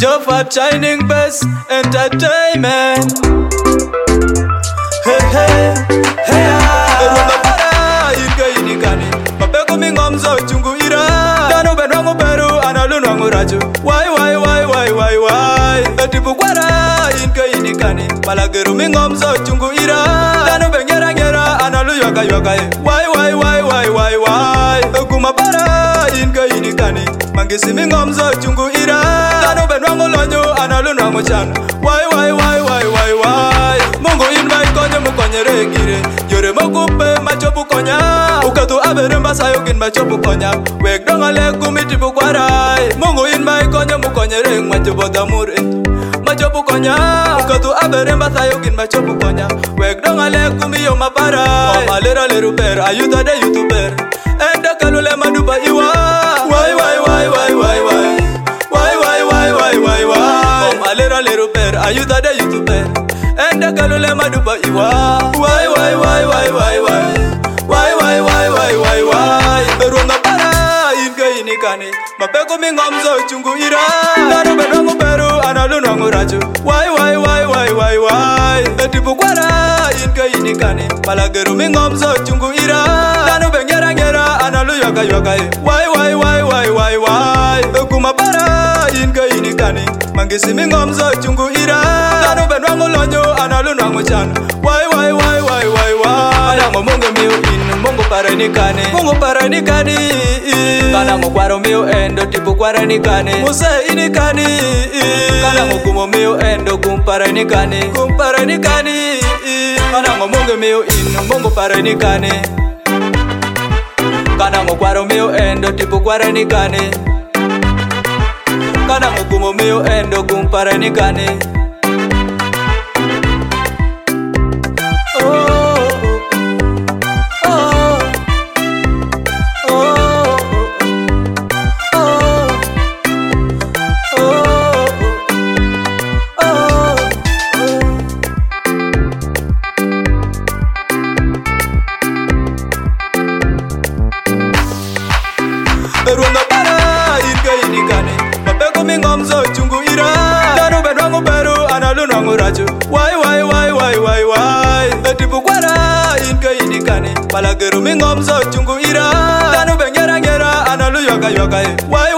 Jofat Shining Best Entertainment. Hey hey hey Runga para inga inikani Mapeko mingomzo chungu ira Dano benwangu peru analun wangu raju Why Etipu kwara inga inikani Malageru mingomzo chungu ira Dano bengera ngera analu yoga Why Kuma para inga inikani Mangisi mingomzo chungu ira Dano benwangu lonyo analun wangu chana Why Mungu inmai konye mukonyere gire Yore mokupe machopu konya Ukatu abere mbasa yokin machopu konya Wek dongale kumiti bukwarai Mungu inmai konye mukonyere machopu damure Machopu konya Ukatu abere mbasa yokin machopu konya Wek dongale kumiyo maparai Malera leru per ayuta de youtuber Enda kalule maduba iwa Why Malera leru per ayuta de youtuber Enda kalule maduba iwa Why Berunga para inga inikani Mapeko mingomzo chungu ira Dano bedongo peru analun wangu raju Why Etipu kwara inga inikani Malageru mingomzo chungu ira Dano bengera ngera analu yoga Why Kuma para inga inikani Mangisi mingomzo chungu ira Dano benwangu lonyo analun wangu chana Why Kanango mungu miu in mungu paranikani Mungu paranikani Kanango kwaro miu endo tipu kwaranikani Muse inikani Kanango kumo miu endo kumparanikani Kanango mungu miu in mungu paranikani Kanango kwaro miu endo tipu kwaranikani Kanango kumo miu endo kumparanikani Runga para inga inikani Mapeko mingomzo chungu ira Dano bedwangu peru analun wangu raju Why Etipu kwara inga inikani Malageru mingomzo chungu ira Dano bengera ngera analu yoga Why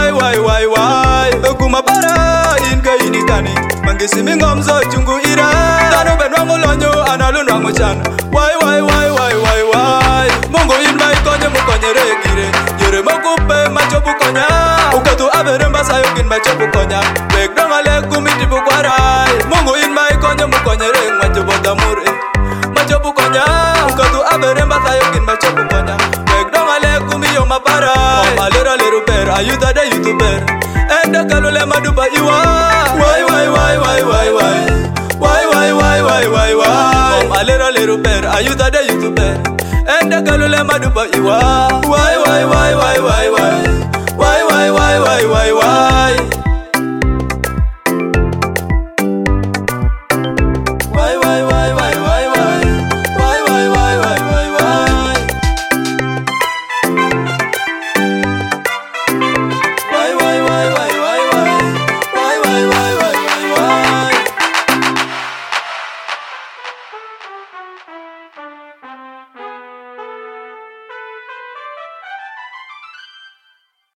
Kuma para inga inikani Mangisi mingomzo chungu ira Dano bedwangu lonyo analun wangu chana Why Mungu inmai konye mukonyere gire Yore mokupe machopu konya Ukatu abere mbasa yokin machopu konya Wek dongale kumiti bukwarai Mungu inmai konye mukonyere machopu damure Machopu konya Ukatu abere mbasa yokin machopu konya Wek dongale kumiyo maparai Malera leru per ayuta de youtuber Enda kalule maduba iwa Why Malera leru per ayuta de youtuber Enda kalule maduba iwa Why